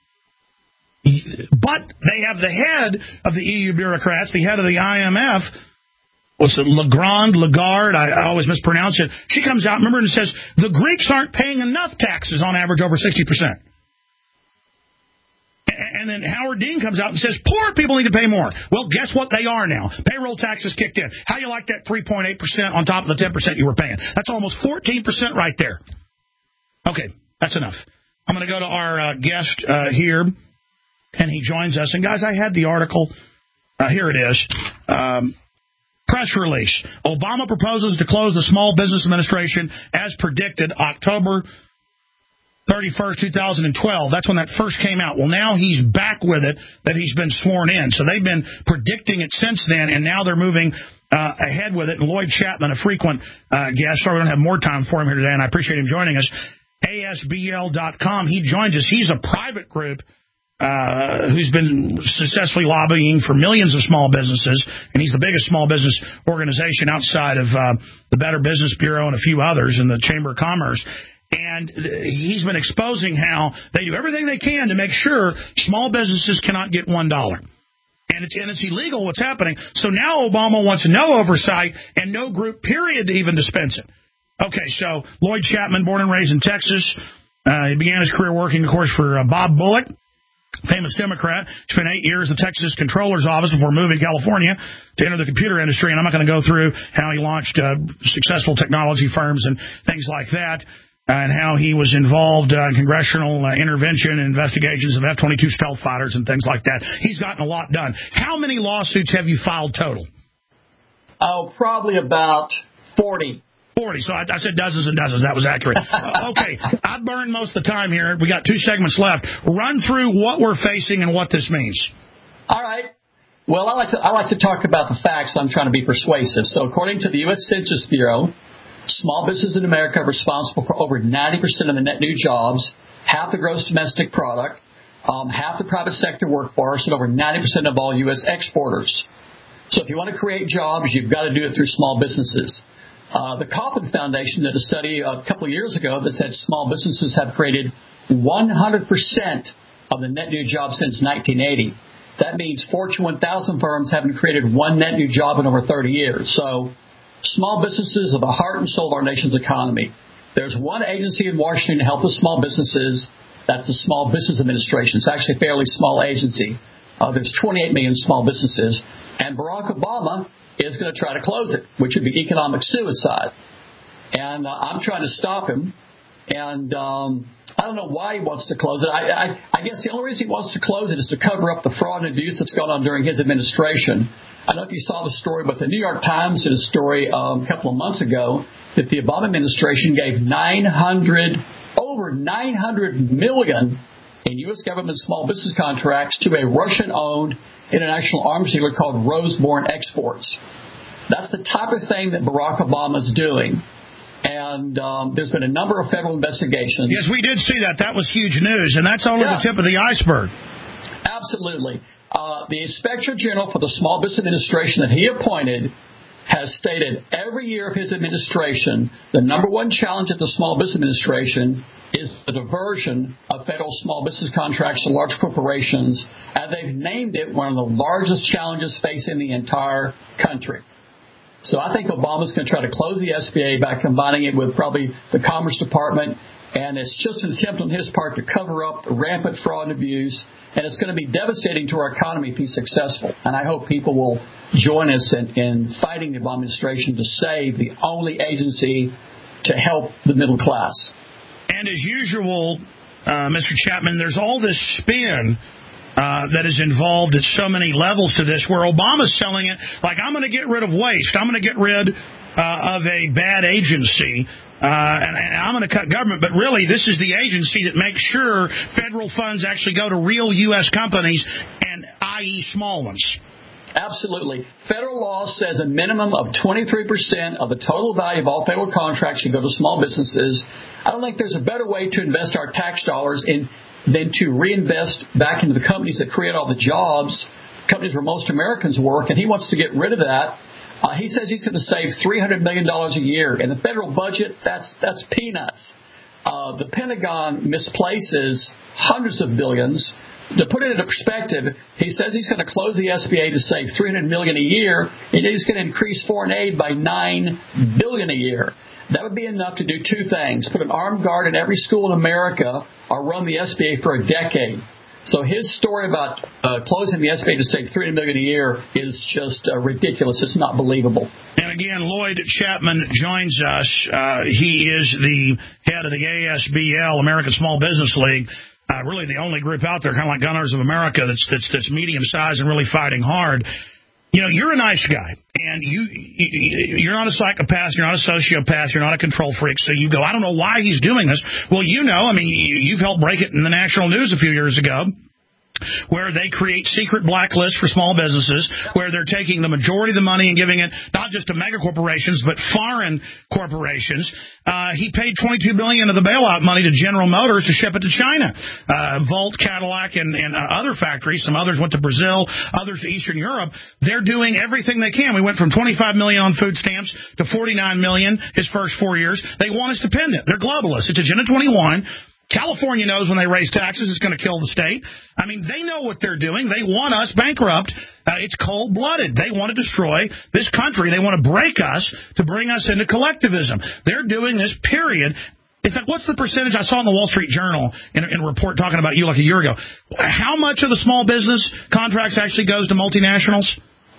But they have the head of the EU bureaucrats, the head of the IMF, Lagarde, I always mispronounce it. She comes out, remember, and says, the Greeks aren't paying enough taxes on average, over 60%. And then Howard Dean comes out and says, poor people need to pay more. Well, guess what? They are now. Payroll taxes kicked in. How do you like that 3.8% on top of the 10% you were paying? That's almost 14% right there. Okay, that's enough. I'm going to go to our guest here, and he joins us. And, guys, I had the article. Here it is. Press release. Obama proposes to close the Small Business Administration as predicted October 31st, 2012. That's when that first came out. Well, now he's back with it, that he's been sworn in. So they've been predicting it since then, and now they're moving ahead with it. And Lloyd Chapman, a frequent guest, sorry we don't have more time for him here today, and I appreciate him joining us, ASBL.com. He joins us. He's a private group who's been successfully lobbying for millions of small businesses, and he's the biggest small business organization outside of the Better Business Bureau and a few others in the Chamber of Commerce. And he's been exposing how they do everything they can to make sure small businesses cannot get $1. And it's illegal what's happening. So now Obama wants no oversight and no group period to even dispense it. Okay, so Lloyd Chapman, born and raised in Texas. He began his career working, of course, for Bob Bullock, famous Democrat. Spent 8 years at the Texas Comptroller's Office before moving to California to enter the computer industry. And I'm not going to go through how he launched successful technology firms and things like that, and how he was involved in congressional intervention and investigations of F-22 stealth fighters and things like that. He's gotten a lot done. How many lawsuits have you filed total? Oh, probably about 40. 40. So I said dozens and dozens. That was accurate. Okay. I burned most of the time here. We got 2 segments left. Run through what we're facing and what this means. All right. Well, I like to talk about the facts. I'm trying to be persuasive. So according to the U.S. Census Bureau, small businesses in America are responsible for over 90% of the net new jobs, half the gross domestic product, half the private sector workforce, and over 90% of all U.S. exporters. So if you want to create jobs, you've got to do it through small businesses. The Kauffman Foundation did a study a couple of years ago that said small businesses have created 100% of the net new jobs since 1980. That means Fortune 1000 firms haven't created one net new job in over 30 years. So small businesses are the heart and soul of our nation's economy. There's one agency in Washington to help the small businesses. That's the Small Business Administration. It's actually a fairly small agency. There's 28 million small businesses. And Barack Obama is going to try to close it, which would be economic suicide. And I'm trying to stop him. And I don't know why he wants to close it. I guess the only reason he wants to close it is to cover up the fraud and abuse that's gone on during his administration. I don't know if you saw the story, but the New York Times did a story a couple of months ago that the Obama administration gave over $900 million in U.S. government small business contracts to a Russian-owned international arms dealer called Roseborn Exports. That's the type of thing that Barack Obama is doing. And there's been a number of federal investigations. Yes, we did see that. That was huge news, and that's only the tip of the iceberg. Absolutely. The Inspector General for the Small Business Administration that he appointed has stated every year of his administration, the number one challenge at the Small Business Administration is the diversion of federal small business contracts to large corporations, and they've named it one of the largest challenges facing the entire country. So I think Obama's going to try to close the SBA by combining it with probably the Commerce Department, and it's just an attempt on his part to cover up the rampant fraud and abuse, and it's going to be devastating to our economy if he's successful. And I hope people will join us in fighting the Obama administration to save the only agency to help the middle class. And as usual, Mr. Chapman, there's all this spin that is involved at so many levels to this, where Obama's selling it like, I'm going to get rid of waste, I'm going to get rid of a bad agency, and I'm going to cut government. But really, this is the agency that makes sure federal funds actually go to real U.S. companies, and i.e. small ones. Absolutely. Federal law says a minimum of 23% of the total value of all federal contracts should go to small businesses. I don't think there's a better way to invest our tax dollars than to reinvest back into the companies that create all the jobs, companies where most Americans work, and he wants to get rid of that. He says he's going to save $300 million a year. In the federal budget, that's peanuts. The Pentagon misplaces hundreds of billions. To put it into perspective, he says he's going to close the SBA to save $300 million a year, and he's going to increase foreign aid by $9 billion a year. That would be enough to do two things: put an armed guard in every school in America, or run the SBA for a decade. So his story about closing the SBA to save $300 million a year is just ridiculous. It's not believable. And again, Lloyd Chapman joins us. He is the head of the ASBL, American Small Business League. Really the only group out there, kind of like Gunners of America, that's medium-sized and really fighting hard. You know, you're a nice guy, and you're not a psychopath, you're not a sociopath, you're not a control freak, so you go, I don't know why he's doing this. Well, you know, I mean, you've helped break it in the national news a few years ago, where they create secret blacklists for small businesses, where they're taking the majority of the money and giving it not just to mega corporations, but foreign corporations. He paid $22 billion of the bailout money to General Motors to ship it to China. Volt, Cadillac, and other factories. Some others went to Brazil, others to Eastern Europe. They're doing everything they can. We went from $25 million on food stamps to $49 million his first 4 years. They want us dependent. They're globalists. It's Agenda 21. California knows when they raise taxes, it's going to kill the state. I mean, they know what they're doing. They want us bankrupt. It's cold-blooded. They want to destroy this country. They want to break us to bring us into collectivism. They're doing this, period. In fact, what's the percentage? I saw in the Wall Street Journal in a report talking about you like a year ago. How much of the small business contracts actually goes to multinationals?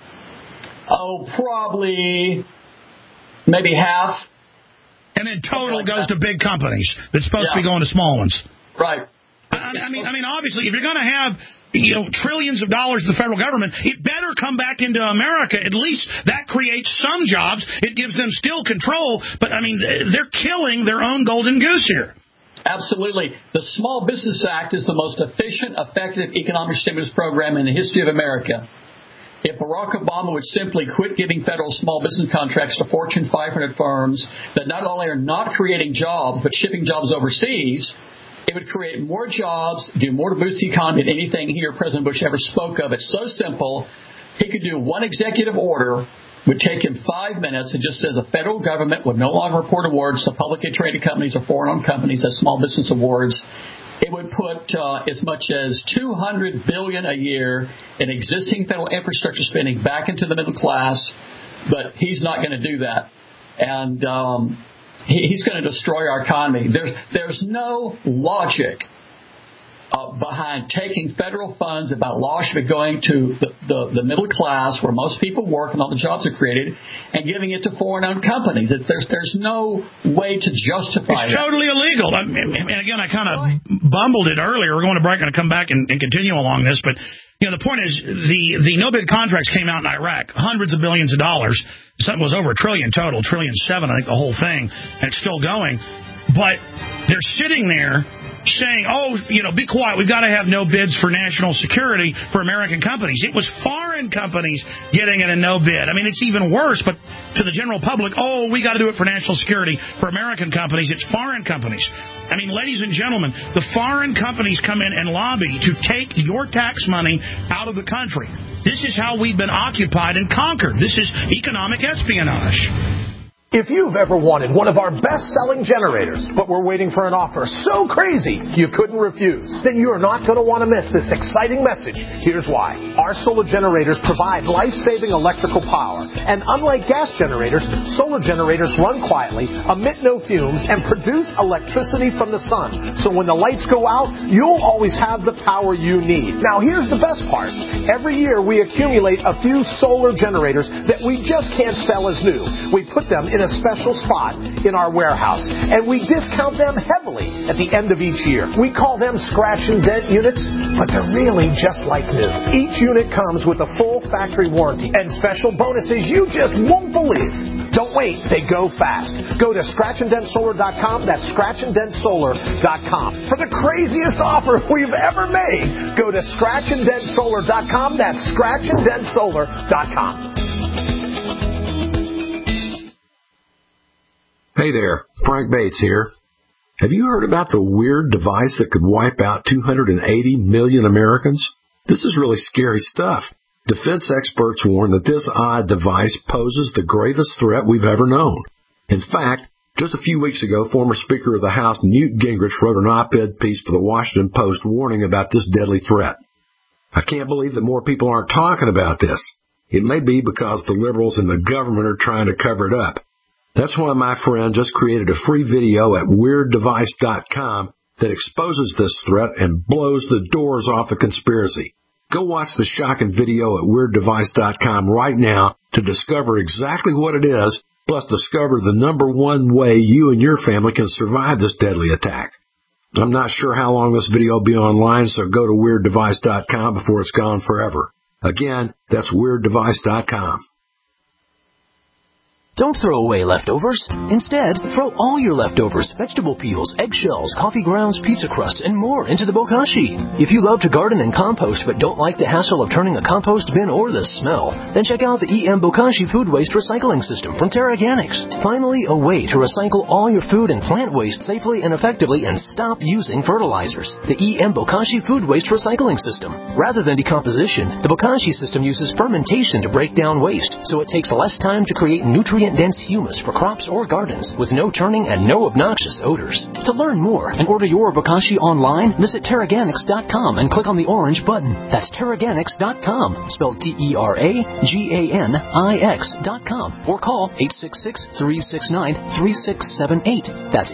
Oh, probably maybe half. And then total goes to big companies that's supposed to be going to small ones. Right. I mean, obviously, if you're going to have trillions of dollars to the federal government, it better come back into America. At least that creates some jobs. It gives them still control. But, I mean, they're killing their own golden goose here. Absolutely. The Small Business Act is the most efficient, effective economic stimulus program in the history of America. If Barack Obama would simply quit giving federal small business contracts to Fortune 500 firms that not only are not creating jobs, but shipping jobs overseas, it would create more jobs, do more to boost the economy than anything he or President Bush ever spoke of. It's so simple. He could do one executive order, would take him 5 minutes, and just says the federal government would no longer report awards to publicly traded companies or foreign-owned companies as small business awards. It would put as much as $200 billion a year in existing federal infrastructure spending back into the middle class, but he's not going to do that. And he's going to destroy our economy. There's no logic behind taking federal funds about law should be going to the middle class where most people work and all the jobs are created and giving it to foreign-owned companies. There's no way to justify it. It's totally illegal. And again, I kind of bumbled it earlier. We're going to break. I'm going to come back and continue along this. But, the point is the no-bid contracts came out in Iraq, hundreds of billions of dollars. Something was over $1 trillion total, $1.7 trillion, I think, the whole thing. And it's still going. But they're sitting there saying, be quiet. We've got to have no bids for national security for American companies. It was foreign companies getting in a no bid. I mean, it's even worse, but to the general public, we got to do it for national security. For American companies, it's foreign companies. I mean, ladies and gentlemen, the foreign companies come in and lobby to take your tax money out of the country. This is how we've been occupied and conquered. This is economic espionage. If you've ever wanted one of our best-selling generators, but were waiting for an offer so crazy you couldn't refuse, then you're not going to want to miss this exciting message. Here's why. Our solar generators provide life-saving electrical power. And unlike gas generators, solar generators run quietly, emit no fumes, and produce electricity from the sun. So when the lights go out, you'll always have the power you need. Now, here's the best part. Every year, we accumulate a few solar generators that we just can't sell as new. We put them in a special spot in our warehouse, and we discount them heavily at the end of each year. We call them scratch and dent units, but they're really just like new. Each unit comes with a full factory warranty and special bonuses you just won't believe. Don't wait, they go fast. Go to scratchanddentsolar.com. That's scratchanddentsolar.com. For the craziest offer we've ever made, go to scratchanddentsolar.com. That's scratchanddentsolar.com. Hey there, Frank Bates here. Have you heard about the weird device that could wipe out 280 million Americans? This is really scary stuff. Defense experts warn that this odd device poses the gravest threat we've ever known. In fact, just a few weeks ago, former Speaker of the House Newt Gingrich wrote an op-ed piece for the Washington Post warning about this deadly threat. I can't believe that more people aren't talking about this. It may be because the liberals in the government are trying to cover it up. That's why my friend just created a free video at WeirdDevice.com that exposes this threat and blows the doors off the conspiracy. Go watch the shocking video at WeirdDevice.com right now to discover exactly what it is, plus discover the number one way you and your family can survive this deadly attack. I'm not sure how long this video will be online, so go to WeirdDevice.com before it's gone forever. Again, that's WeirdDevice.com. Don't throw away leftovers. Instead, throw all your leftovers, vegetable peels, eggshells, coffee grounds, pizza crusts, and more into the bokashi. If you love to garden and compost but don't like the hassle of turning a compost bin or the smell, then check out the EM Bokashi Food Waste Recycling System from TerraGanix. Finally, a way to recycle all your food and plant waste safely and effectively and stop using fertilizers. The EM Bokashi Food Waste Recycling System. Rather than decomposition, the Bokashi system uses fermentation to break down waste, so it takes less time to create nutrient-dense humus for crops or gardens with no turning and no obnoxious odors. To learn more and order your Bokashi online, visit TerraGanix.com and click on the orange button. That's TerraGanix.com, spelled TerraGanix.com, or call 866-369-3678. That's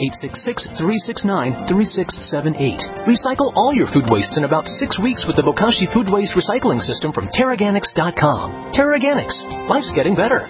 866-369-3678. Recycle all your food wastes in about 6 weeks with the Bokashi Food Waste Recycling System from TerraGanix.com. TerraGanix. Life's getting better.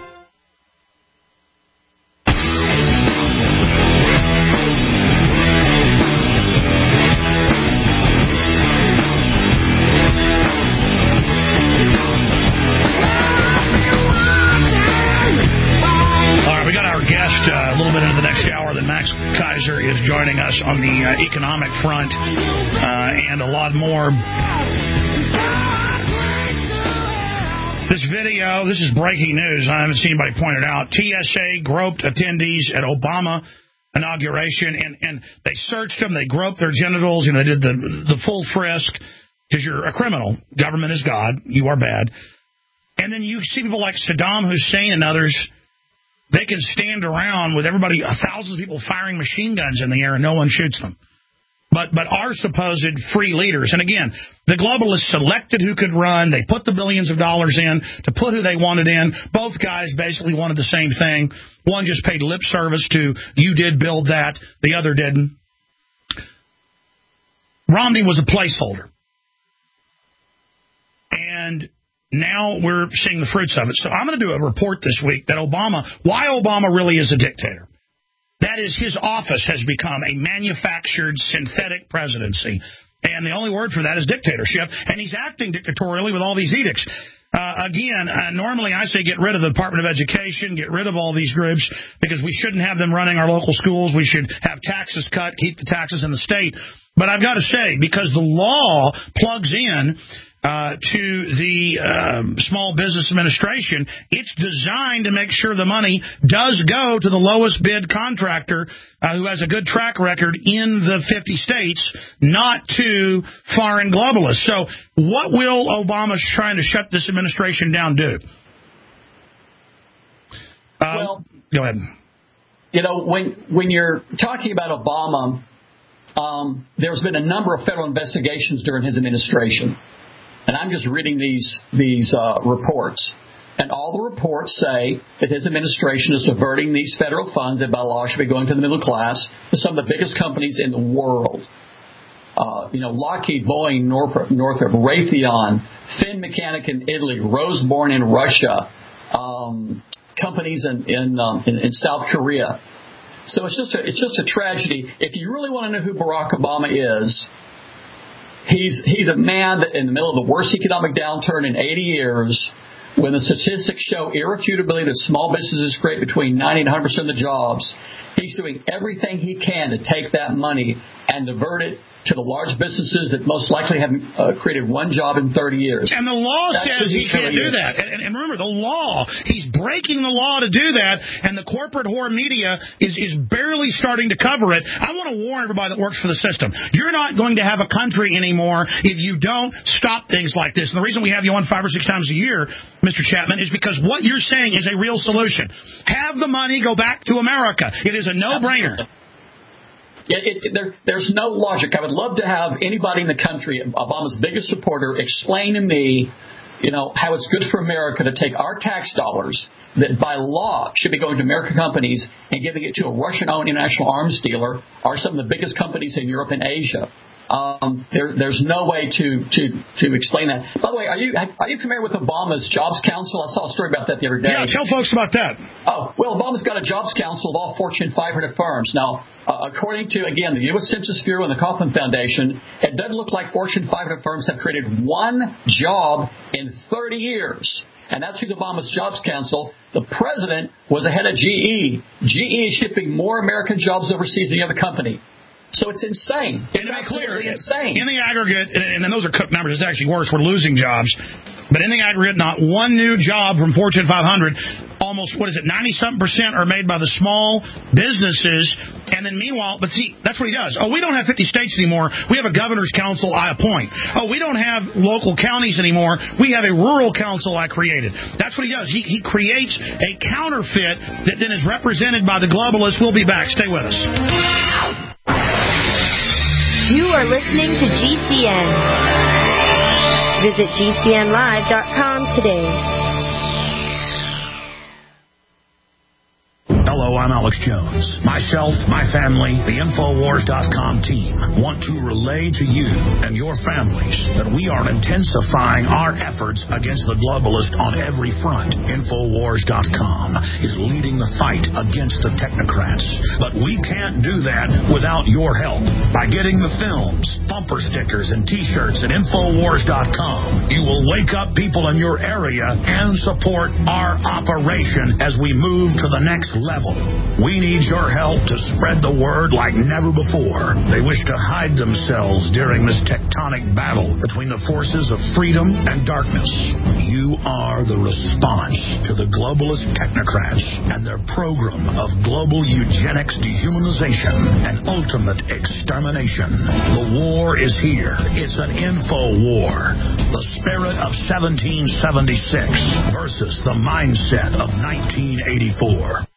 helping us on the economic front and a lot more. This video, this is breaking news. I haven't seen anybody point it out. TSA groped attendees at Obama inauguration, and they searched them. They groped their genitals. They did the full frisk because you're a criminal. Government is God. You are bad. And then you see people like Saddam Hussein and others. They can stand around with everybody, thousands of people firing machine guns in the air, and no one shoots them. But our supposed free leaders, and again, the globalists selected who could run. They put the billions of dollars in to put who they wanted in. Both guys basically wanted the same thing. One just paid lip service to, you did build that. The other didn't. Romney was a placeholder. And now we're seeing the fruits of it. So I'm going to do a report this week that why Obama really is a dictator. That is, his office has become a manufactured synthetic presidency. And the only word for that is dictatorship. And he's acting dictatorially with all these edicts. Normally I say get rid of the Department of Education, get rid of all these groups, because we shouldn't have them running our local schools. We should have taxes cut, keep the taxes in the state. But I've got to say, because the law plugs in to the Small Business Administration, it's designed to make sure the money does go to the lowest bid contractor who has a good track record in the 50 states, not to foreign globalists. So what will Obama trying to shut this administration down do? Well, go ahead. When you're talking about Obama, there's been a number of federal investigations during his administration. And I'm just reading these reports. And all the reports say that his administration is diverting these federal funds that by law should be going to the middle class to some of the biggest companies in the world. Lockheed, Boeing, Northrop, Raytheon, Finn Mechanic in Italy, Roseborn in Russia, companies in South Korea. So it's just a tragedy. If you really want to know who Barack Obama is, He's a man that in the middle of the worst economic downturn in 80 years, when the statistics show irrefutably that small businesses create between 90 and 100% of the jobs, he's doing everything he can to take that money and divert it to the large businesses that most likely have created one job in 30 years. And the law says he can't do that. And remember, the law, he's breaking the law to do that, and the corporate whore media is barely starting to cover it. I want to warn everybody that works for the system. You're not going to have a country anymore if you don't stop things like this. And the reason we have you on 5 or 6 times a year, Mr. Chapman, is because what you're saying is a real solution. Have the money go back to America. It is a no-brainer. Absolutely. There's no logic. I would love to have anybody in the country, Obama's biggest supporter, explain to me, how it's good for America to take our tax dollars that by law should be going to American companies and giving it to a Russian-owned international arms dealer or some of the biggest companies in Europe and Asia. There's no way to explain that. By the way, are you familiar with Obama's Jobs Council? I saw a story about that the other day. Yeah, tell folks about that. Oh, well, Obama's got a Jobs Council of all Fortune 500 firms. Now, according to, again, the U.S. Census Bureau and the Kauffman Foundation, it doesn't look like Fortune 500 firms have created one job in 30 years. And that's through Obama's Jobs Council. The president was the head of GE. GE is shipping more American jobs overseas than any other company. So it's insane. And to be clear, insane. In the aggregate, and those are cooked numbers, it's actually worse, we're losing jobs. But in the aggregate, not one new job from Fortune 500, almost, 90-something% are made by the small businesses. And then meanwhile, but see, that's what he does. Oh, we don't have 50 states anymore. We have a governor's council I appoint. Oh, we don't have local counties anymore. We have a rural council I created. That's what he does. He creates a counterfeit that then is represented by the globalists. We'll be back. Stay with us. You are listening to GCN. Visit GCNlive.com today. Hello, I'm Alex Jones. Myself, my family, the Infowars.com team want to relay to you and your families that we are intensifying our efforts against the globalist on every front. Infowars.com is leading the fight against the technocrats. But we can't do that without your help. By getting the films, bumper stickers, and T-shirts at Infowars.com, you will wake up people in your area and support our operation as we move to the next level. We need your help to spread the word like never before. They wish to hide themselves during this tectonic battle between the forces of freedom and darkness. You are the response to the globalist technocrats and their program of global eugenics, dehumanization, and ultimate extermination. The war is here. It's an info war. The spirit of 1776 versus the mindset of 1984.